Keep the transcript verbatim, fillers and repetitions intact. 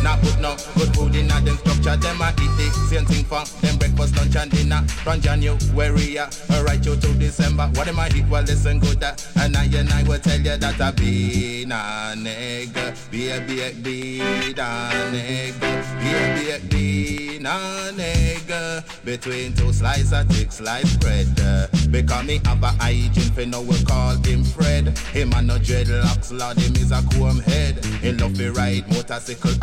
Not put no good food in a them structure. Them a eat the same thing for them breakfast, lunch and dinner. From January uh, right you to December. What them I eat? Well listen good uh, and I and I will tell you that I be a nigga, be a be a be a nigga, be a be a be a nigga. Between two slices of thick slice bread. Uh, because me have a hygiene for now we call him Fred. Him a no dreadlocks, Lord him is a comb head. He love to ride motorcycle